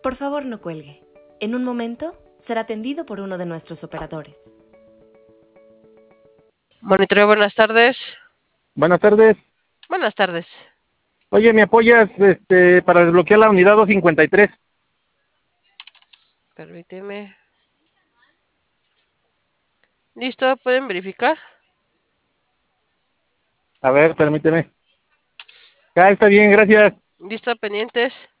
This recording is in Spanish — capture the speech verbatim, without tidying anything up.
Por favor, no cuelgue. En un momento será atendido por uno de nuestros operadores. Monitoreo, buenas tardes. Buenas tardes. Buenas tardes. Oye, ¿me apoyas este, para desbloquear la unidad doscientos cincuenta y tres? Permíteme. ¿Listo? ¿Pueden verificar? A ver, permíteme. Ah, está bien, gracias. ¿Listo? ¿Pendientes?